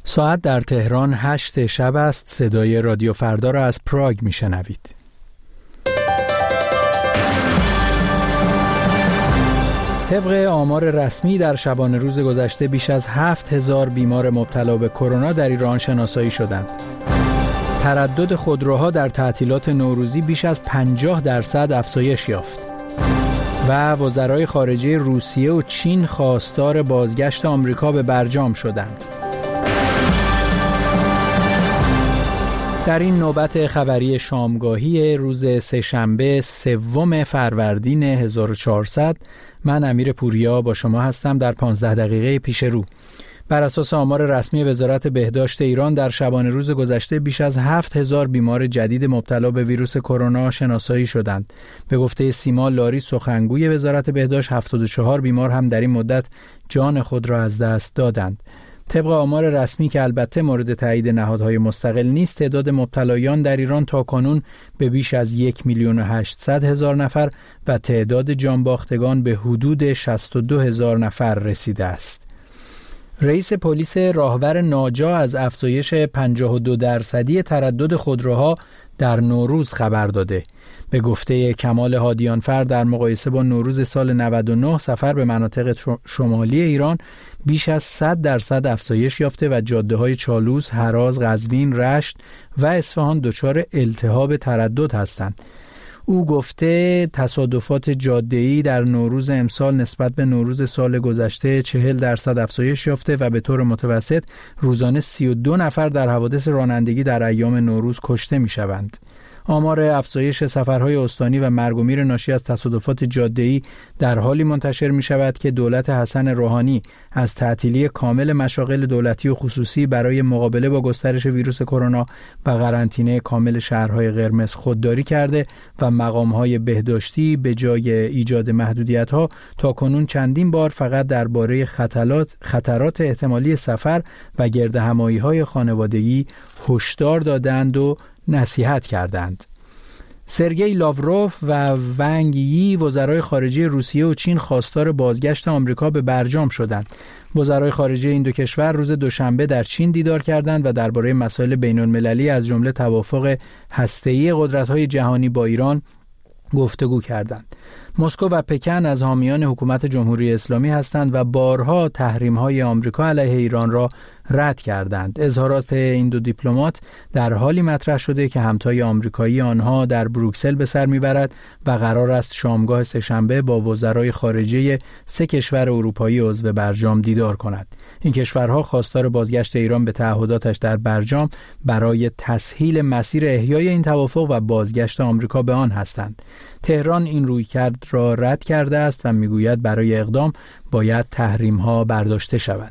ساعت در تهران 8 شب است. صدای رادیو فردا را از پراگ میشنوید. طبق آمار رسمی در شبانه روز گذشته بیش از 7000 بیمار مبتلا به کرونا در ایران شناسایی شدند. تردد خودروها در تعطیلات نوروزی بیش از 50% افزایش یافت. و وزرای خارجه روسیه و چین خواستار بازگشت آمریکا به برجام شدند. در این نوبت خبری شامگاهی روز سه‌شنبه 3 فروردین 1400 من امیر پوریا با شما هستم در 15 دقیقه پیش رو. بر اساس آمار رسمی وزارت بهداشت ایران در شبانه روز گذشته بیش از 7000 بیمار جدید مبتلا به ویروس کرونا شناسایی شدند. به گفته سیما لاری سخنگوی وزارت بهداشت 74 بیمار هم در این مدت جان خود را از دست دادند. طبق آمار رسمی که البته مورد تایید نهادهای مستقل نیست، تعداد مبتلایان در ایران تاکنون به بیش از 1,800,000 نفر و تعداد جانباختگان به حدود 62,000 نفر رسیده است. رئیس پلیس راهور ناجا از افزایش 52% تردد خودروها در نوروز خبر داده. به گفته کمال هادیانفر در مقایسه با نوروز سال 99 سفر به مناطق شمالی ایران بیش از 100% افزایش یافته و جاده‌های چالوس، هراز، قزوین، رشت و اصفهان دچار التهاب تردد هستند. او گفته تصادفات جاده‌ای در نوروز امسال نسبت به نوروز سال گذشته 40% افزایش یافته و به طور متوسط روزانه 32 نفر در حوادث رانندگی در ایام نوروز کشته می‌شوند. آمار افزایش سفرهای استانی و مرگ و میر ناشی از تصادفات جاده‌ای در حالی منتشر می‌شود که دولت حسن روحانی از تعطیلی کامل مشاغل دولتی و خصوصی برای مقابله با گسترش ویروس کرونا و قرنطینه کامل شهرهای قرمز خودداری کرده و مقام‌های بهداشتی به جای ایجاد محدودیت‌ها تاکنون چندین بار فقط درباره خطرات احتمالی سفر و گردهمایی‌های خانوادگی هشدار دادند و نصیحت کردند. سرگئی لاوروف و ونگ یی وزرای خارجه روسیه و چین خواستار بازگشت آمریکا به برجام شدند. وزرای خارجه این دو کشور روز دوشنبه در چین دیدار کردند و درباره مسائل بین‌المللی از جمله توافق هسته‌ای قدرت‌های جهانی با ایران گفتگو کردند. مسکو و پکن از حامیان حکومت جمهوری اسلامی هستند و بارها تحریم‌های آمریکا علیه ایران را رد کردند. اظهارات این دو دیپلمات در حالی مطرح شده که همتای آمریکایی آنها در بروکسل به سر میبرد و قرار است شامگاه سه‌شنبه با وزرای خارجه 3 کشور اروپایی عضو برجام دیدار کند. این کشورها خواستار بازگشت ایران به تعهداتش در برجام برای تسهیل مسیر احیای این توافق و بازگشت آمریکا به آن هستند. تهران این رویکرد را رد کرده است و میگوید برای اقدام باید تحریم‌ها برداشته شود.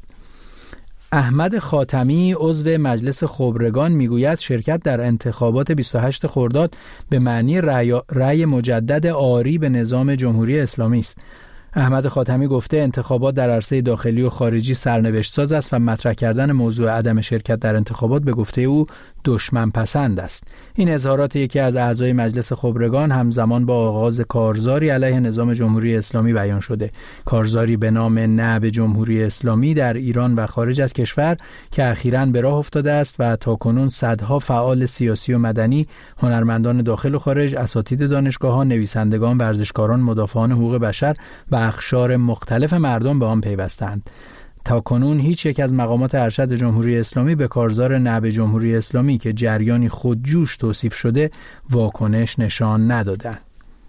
احمد خاتمی عضو مجلس خبرگان میگوید شرکت در انتخابات 28 خرداد به معنی رأی مجدد آری به نظام جمهوری اسلامی است. احمد خاتمی گفته انتخابات در عرصه داخلی و خارجی سرنوشت ساز است و مطرح کردن موضوع عدم شرکت در انتخابات به گفته او دشمن پسند است. این اظهارات یکی از اعضای مجلس خبرگان همزمان با آغاز کارزاری علیه نظام جمهوری اسلامی بیان شده. کارزاری به نام نه به جمهوری اسلامی در ایران و خارج از کشور که اخیراً به راه افتاده است و تاکنون صدها فعال سیاسی و مدنی، هنرمندان داخل و خارج، اساتید دانشگاه‌ها، نویسندگان، ورزشکاران، مدافعان حقوق بشر و اقشار مختلف مردم به آن پیوستند. تاکنون هیچ یک از مقامات ارشد جمهوری اسلامی به کارزار نه به جمهوری اسلامی که جریانی خودجوش توصیف شده واکنش نشان ندادند.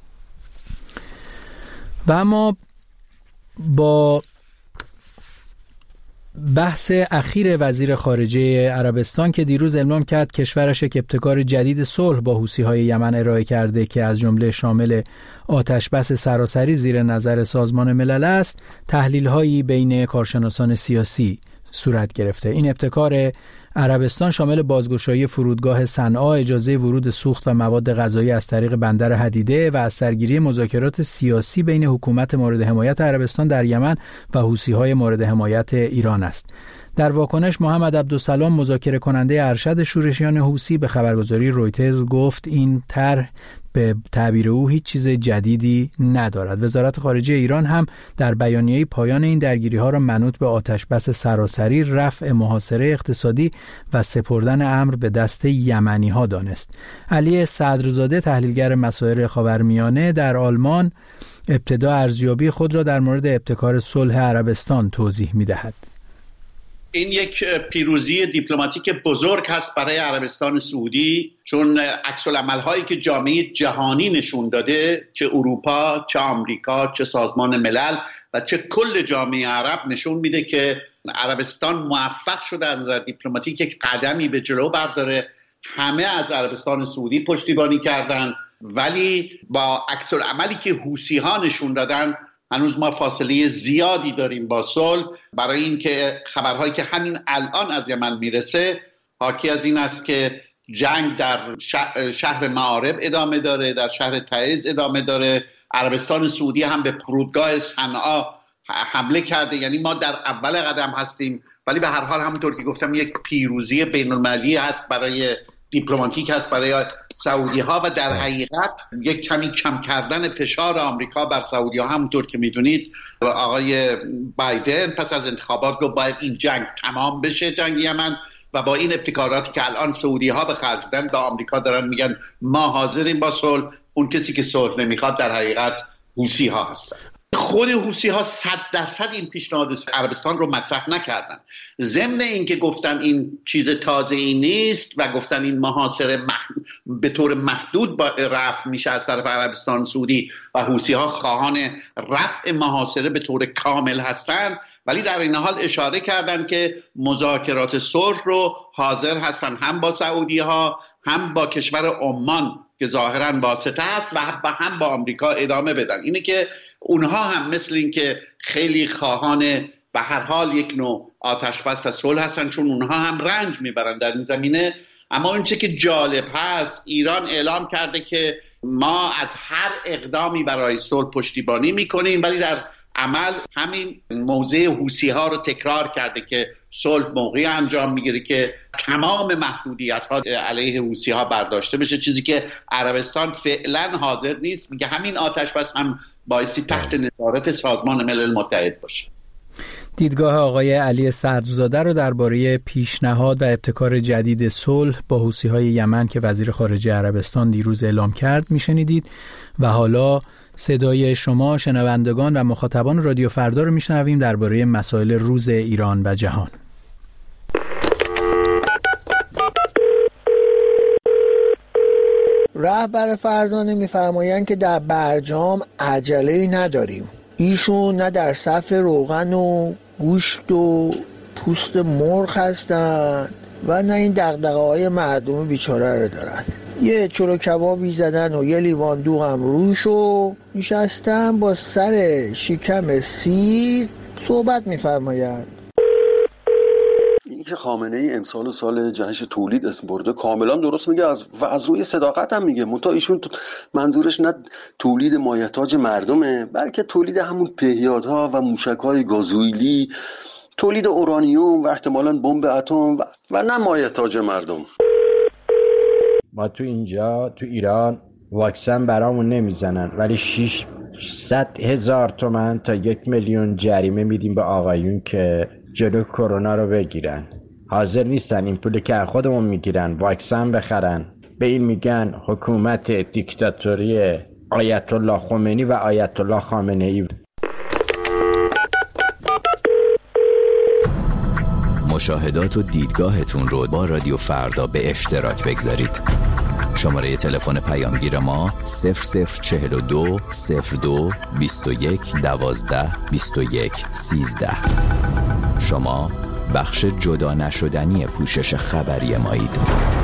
و اما با بحث اخیر وزیر خارجه عربستان که دیروز اعلام کرد کشورش یک ابتکار جدید صلح با حوثی‌های یمن ارائه کرده که از جمله شامل آتش‌بس سراسری زیر نظر سازمان ملل است، تحلیل‌هایی بین کارشناسان سیاسی صورت گرفته. این ابتکار عربستان شامل بازگشایی فرودگاه صنعا، اجازه ورود سوخت و مواد غذایی از طریق بندر حدیده و از سرگیری مذاکرات سیاسی بین حکومت مورد حمایت عربستان در یمن و حوثی‌های مورد حمایت ایران است. در واکنش محمد عبدالسلام مذاکره کننده ارشد شورشیان حوثی به خبرگزاری رویترز گفت این طرح به تعبیر او هیچ چیز جدیدی ندارد. وزارت خارجه ایران هم در بیانیه پایان این درگیری‌ها را منوط به آتش‌بس سراسری، رفع محاصره اقتصادی و سپردن امر به دست یمنی‌ها دانست. علی صدرزاده، تحلیلگر مسائل خاورمیانه در آلمان، ابتدا ارزیابی خود را در مورد ابتکار صلح عربستان توضیح می‌دهد. این یک پیروزی دیپلماتیک بزرگ هست برای عربستان سعودی، چون عکس العمل‌هایی که جامعه جهانی نشون داده، چه اروپا، چه آمریکا، چه سازمان ملل و چه کل جامعه عرب، نشون میده که عربستان موفق شده از نظر دیپلماتیک یک قدمی به جلو برداره. همه از عربستان سعودی پشتیبانی کردن، ولی با عکس العملی که حوثی‌ها نشون دادن هنوز ما فاصله زیادی داریم با صلح، برای اینکه خبرهایی که همین الان از یمن میرسه حاکی از این است که جنگ در شهر معارب ادامه داره، در شهر تعز ادامه داره. عربستان سعودی هم به فرودگاه صنعا حمله کرده، یعنی ما در اول قدم هستیم، ولی به هر حال همونطور که گفتم یک پیروزی بین‌المللی هست، برای دیپلماتیک هست برای سعودی ها و در حقیقت یک کمی کم کردن فشار آمریکا بر سعودی ها. همونطور که میدونید آقای بایدن پس از انتخابات گفت باید این جنگ تمام بشه، جنگ یمن، و با این ابتکاراتی که الان سعودی ها به خرج دادن به آمریکا دارن میگن ما حاضریم با صلح، اون کسی که صلح نمیخواد در حقیقت حوثی ها هستن. خود حوثی ها 100% این پیشنهاد عربستان رو مطرح نکردن، ضمن این که گفتن این چیز تازه‌ای نیست و گفتن این محاصره به طور محدود رفع میشه از طرف عربستان سعودی و حوثی ها خواهان رفع محاصره به طور کامل هستن، ولی در این حال اشاره کردن که مذاکرات صلح رو حاضر هستن هم با سعودی ها هم با کشور عمان که ظاهراً واسطه است و هم با آمریکا ادامه بدن. اینه که اونها هم مثل این که خیلی خواهان به هر حال یک نوع آتش‌بس و صلح هستن، چون اونها هم رنج میبرن در این زمینه. اما اون چه که جالب هست، ایران اعلام کرده که ما از هر اقدامی برای صلح پشتیبانی میکنیم، ولی در عمل همین موضع حوثی ها رو تکرار کرده که صلح موقعی انجام میگیره که تمام محدودیت ها علیه حوثی ها برداشته بشه، چیزی که عربستان فعلا حاضر نیست. میگه همین آتش بس هم بایستی تحت نظارت سازمان ملل متحد باشه. دیدگاه آقای علی صدرزاده رو درباره پیشنهاد و ابتکار جدید صلح با حوثی‌های یمن که وزیر خارجه عربستان دیروز اعلام کرد میشنیدید. و حالا صدای شما شنوندگان و مخاطبان رادیو فردا رو میشنویم درباره مسائل روز ایران و جهان. رهبر فرزانه میفرمایند که در برجام عجله‌ای نداریم. ایشون نه در صف روغن و گوشت و پوست مرغ هستن و نه این دغدغه‌های مردم بیچاره رو دارن. یه چلو کبابی زدن و یه لیوان دوغ هم روش و نشستن با سر شکم سیر صحبت میفرمایند. این که خامنه ای امسال سال جهش تولید اسم برده کاملا درست میگه و از روی صداقت هم میگه، منتها ایشون منظورش نه تولید مایحتاج مردمه، بلکه تولید همون پهیادها و موشک‌های گازوئیلی، تولید اورانیوم و احتمالاً بمب اتم و نه مایحتاج مردم. ما تو ایران واکسن برامون نمیزنن، ولی 600,000 تومان تا 1,000,000 جریمه میدیم به آقایون که جلو کرونا رو بگیرن. حاضر نیستن این پولی که خودمون میگیرن واکسن بخرن. به این میگن حکومت دیکتاتوری آیت الله خمینی و آیت الله خامنه ای. مشاهدات و دیدگاهتون رو با رادیو فردا به اشتراک بگذارید. شماره تلفن پیامگیر ما 0042 02 21 12 21 13. شما بخش جدا نشدنی پوشش خبری مایید.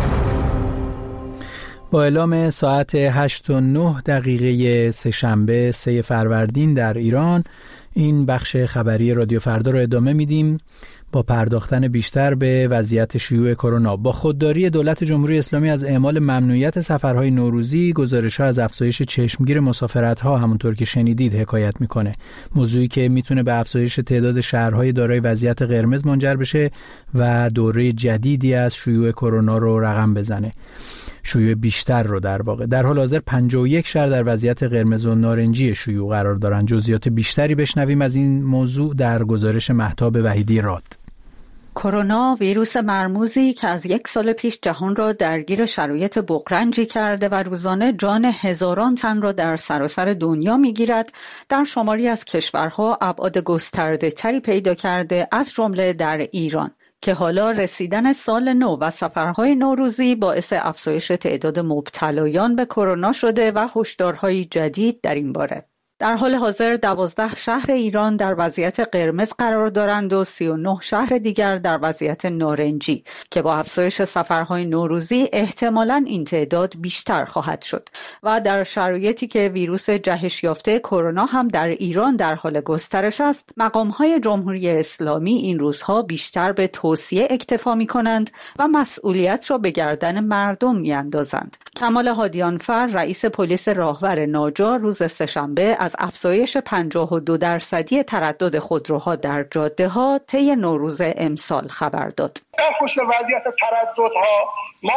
با اعلام ساعت 8:09 سه‌شنبه 3 فروردین در ایران، این بخش خبری رادیو فردا رو ادامه میدیم با پرداختن بیشتر به وضعیت شیوع کرونا. با خودداری دولت جمهوری اسلامی از اعمال ممنوعیت سفرهای نوروزی، گزارش‌ها از افزایش چشمگیر مسافرت‌ها همونطور که شنیدید حکایت میکنه. موضوعی که میتونه به افزایش تعداد شهرهای دارای وضعیت قرمز منجر بشه و دوره جدیدی از شیوع کرونا رو رقم بزنه. شیوع بیشتر رو در واقع. در حال حاضر 51 شهر در وضعیت قرمز و نارنجی شیوع قرار دارن. جزئیات بیشتری بشنویم از این موضوع در گزارش مهتاب وحیدی راد. کرونا ویروس مرموزی که از 1 سال پیش جهان را درگیر شرایط بغرنجی کرده و روزانه جان هزاران تن را در سراسر دنیا میگیرد، در شماری از کشورها ابعاد گسترده تری پیدا کرده، از جمله در ایران که حالا رسیدن سال نو و سفرهای نوروزی باعث افزایش تعداد مبتلایان به کرونا شده و هشدارهای جدید در این باره. در حال حاضر 12 شهر ایران در وضعیت قرمز قرار دارند و 39 شهر دیگر در وضعیت نارنجی که با افزایش سفرهای نوروزی احتمالاً این تعداد بیشتر خواهد شد و در شرایطی که ویروس جهش یافته کرونا هم در ایران در حال گسترش است، مقام‌های جمهوری اسلامی این روزها بیشتر به توصیه اکتفا می‌کنند و مسئولیت را به گردن مردم می‌اندازند. کمال هادیانفر رئیس پلیس راهور ناجا روز سه‌شنبه از افزایش 52% تردد خودروها در جاده‌ها طی نوروز امسال خبر داد. در پشت وضعیت ترددها ما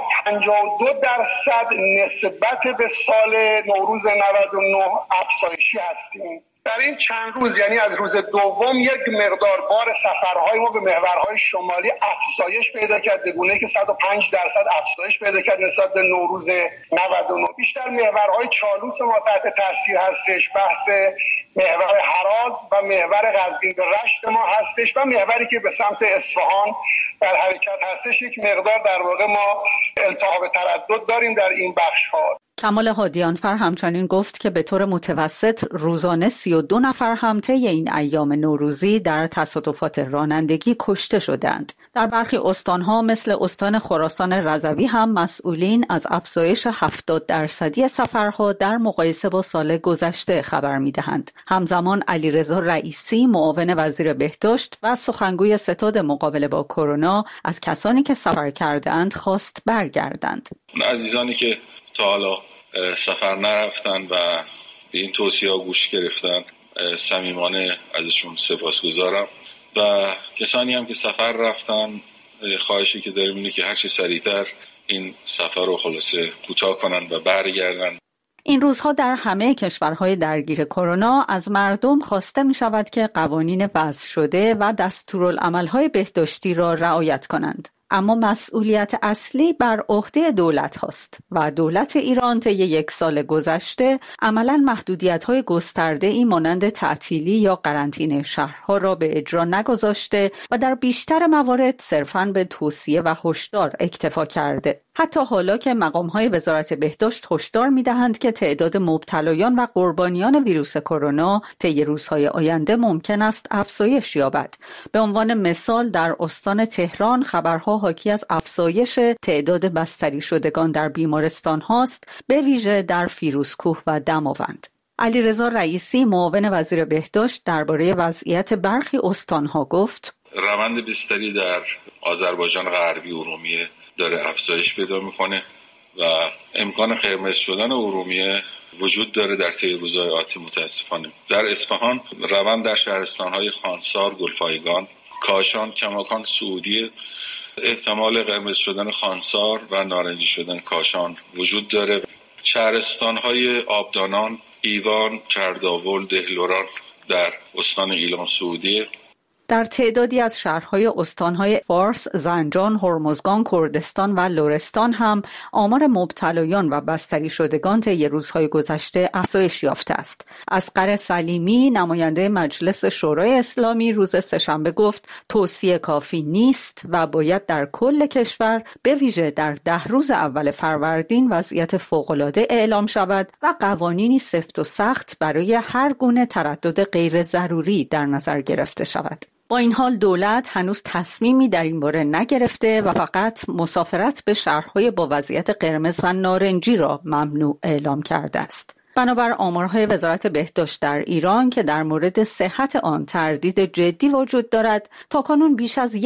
52% نسبت به سال نوروز 99 افزایشی هستیم. در این چند روز، یعنی از روز دوم، یک مقدار بار سفرهای ما به محورهای شمالی افزایش پیدا کرد، به گونه‌ای که 105% افزایش پیدا کرد نسبت به نوروز 99. بیشتر محورهای چالوس ما تحت تاثیر هستش، بحث محور هراز و محور قزوین به رشت ما هستش و محوری که به سمت اصفهان در حرکت هستش. یک مقدار در واقع ما التهاب تردد داریم در این بخش‌ها. کمال هادیانفر همچنین گفت که به طور متوسط روزانه 32 نفر هم طی این ایام نوروزی در تصادفات رانندگی کشته شدند. در برخی استانها مثل استان خراسان رضوی هم مسئولین از افزایش 70% سفرها در مقایسه با سال گذشته خبر می‌دهند. همزمان علیرضا رئیسی معاون وزیر بهداشت و سخنگوی ستاد مقابله با کرونا از کسانی که سفر کردند خواست برگردند. عزیزانی که تا حالا سفر نرفتن و به این توصیه‌ها گوش گرفتن، صمیمانه ازشون سپاسگزارم و کسانی هم که سفر رفتن، خواهشی که داریم اینه که هر چه سریعتر این سفر رو خلاصه کوتاه کنن و برگردن. این روزها در همه کشورهای درگیر کرونا از مردم خواسته می شود که قوانین وضع شده و دستورالعمل‌های بهداشتی را رعایت کنند. اما مسئولیت اصلی بر عهده دولت هاست و دولت ایران طی 1 سال گذشته عملاً محدودیت‌های گسترده‌ای مانند تعطیلی یا قرنطینه شهرها را به اجرا نگذاشته و در بیشتر موارد صرفاً به توصیه و هشدار اکتفا کرده. حتی حالا که مقام‌های وزارت بهداشت هشدار می‌دهند که تعداد مبتلایان و قربانیان ویروس کرونا طی روزهای آینده ممکن است افزایش یابد. به عنوان مثال در استان تهران خبرها حاکی از افزایش تعداد بستری شدگان در بیمارستان هاست، به ویژه در فیروزکوه و دماوند. علیرضا رئیسی معاون وزیر بهداشت درباره وضعیت برخی استانها گفت: روند بستری در آذربایجان غربی ارومیه داره افزایش پیدا میکنه و امکان قرمز شدن ارومیه وجود داره در طی روزهای آتی. متاسفانه در اصفهان روند در شهرستانهای خانسار، گلپایگان، کاشان، کماکان، سعودی احتمال قرمز شدن خانسار و نارنجی شدن کاشان وجود داره. شهرستانهای آبدانان، ایوان، چرداول، دهلوران در استان ایلام سعودی. در تعدادی از شهرهای استانهای فارس، زنجان، هرمزگان، کردستان و لرستان هم آمار مبتلایان و بستری شدگان طی روزهای گذشته افزایش یافته است. اصغر سلیمی نماینده مجلس شورای اسلامی روز سه‌شنبه گفت توصیه کافی نیست و باید در کل کشور به ویژه در 10 روز اول فروردین وضعیت فوق‌العاده اعلام شود و قوانینی سفت و سخت برای هر گونه تردد غیر ضروری در نظر گرفته شود. با این حال دولت هنوز تصمیمی در این باره نگرفته و فقط مسافرت به شهرهای با وضعیت قرمز و نارنجی را ممنوع اعلام کرده است. بنابر آمارهای وزارت بهداشت در ایران که در مورد صحت آن تردید جدی وجود دارد، تاکنون بیش از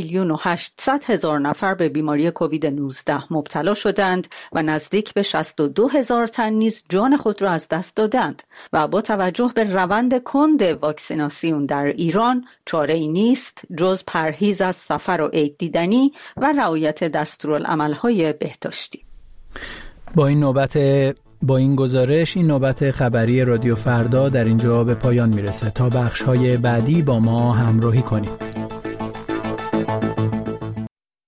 1,800,000 نفر به بیماری کووید 19 مبتلا شدند و نزدیک به 62,000 تن نیز جان خود را از دست دادند و با توجه به روند کند واکسیناسیون در ایران چاره‌ای نیست جز پرهیز از سفر و عید دیدنی و رعایت دستورالعمل‌های بهداشتی. با این گزارش این نوبت خبری رادیو فردا در اینجا به پایان میرسه. تا بخش‌های بعدی با ما همراهی کنید.